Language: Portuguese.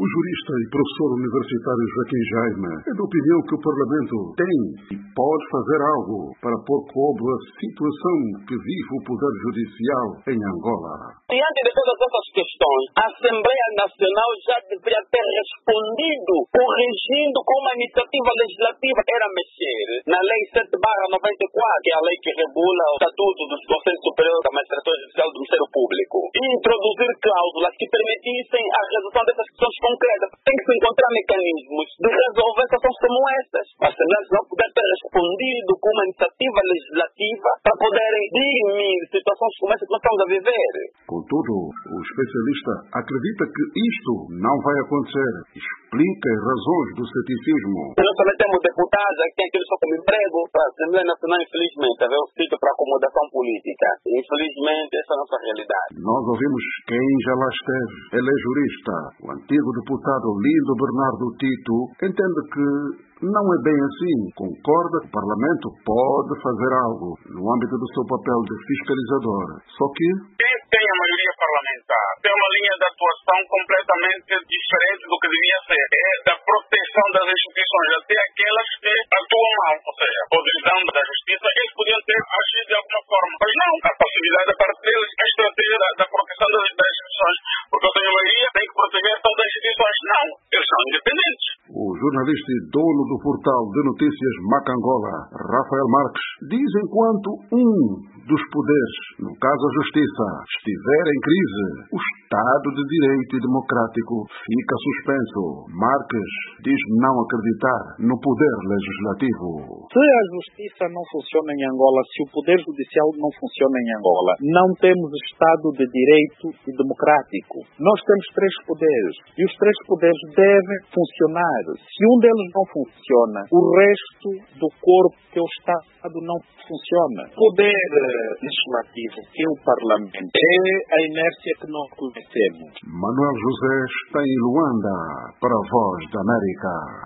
O jurista e professor universitário Joaquim Jaime é da opinião que o Parlamento tem e pode fazer algo para pôr cobre a situação que vive o Poder Judicial em Angola. Diante de todas essas questões, a Assembleia Nacional já deveria ter respondido, corrigindo como a iniciativa legislativa era mexer na Lei 7/94, que é a lei que regula o Estatuto do Conselho Superior da Magistratura Judicial do Ministério Público, e introduzir cláusulas que permitissem a resolução dessas questões concretas. Tem que se encontrar mecanismos de resolver situações como estas. A Assembleia Nacional poder ter respondido com uma iniciativa legislativa para poderem dirimir situações como essa que nós estamos a viver. Contudo, o especialista acredita que isto não vai acontecer. Explica as razões do ceticismo. Nós também temos deputados que têm aquilo só como emprego para a Assembleia Nacional, infelizmente, haver um sítio para acomodação política. Infelizmente, essa é a nossa realidade. Nós ouvimos quem já lá esteve. Ele é jurista. O antigo deputado Lindo Bernardo Tito entende que não é bem assim. Concorda que o Parlamento pode fazer algo no âmbito do seu papel de fiscalizador. Só que quem tem a maioria parlamentar tem uma linha de atuação completamente diferente do que devia ser. É da proteção das instituições, até aquelas que atuam mal. Ou seja, a posição da justiça, eles podiam ter agido de alguma forma. Mas não, a possibilidade da parte deles, a estratégia da proteção das instituições. Porque eu tenho a maioria, tem que proteger todas as instituições. Não, eles são independentes. o jornalista e dono do portal de notícias Macangola, Rafael Marques, diz enquanto dos poderes, no caso a Justiça, estiver em crise, o Estado de Direito e Democrático fica suspenso. Marques diz não acreditar no poder legislativo. Se a Justiça não funciona em Angola, se o Poder Judicial não funciona em Angola, não temos Estado de Direito e Democrático. Nós temos três poderes e os três poderes devem funcionar. Se um deles não funciona, o resto do corpo, que é o Estado, não funciona. Poder legislativo, que é o Parlamento, é a inércia que nós conhecemos. Manuel José está em Luanda para a Voz da América.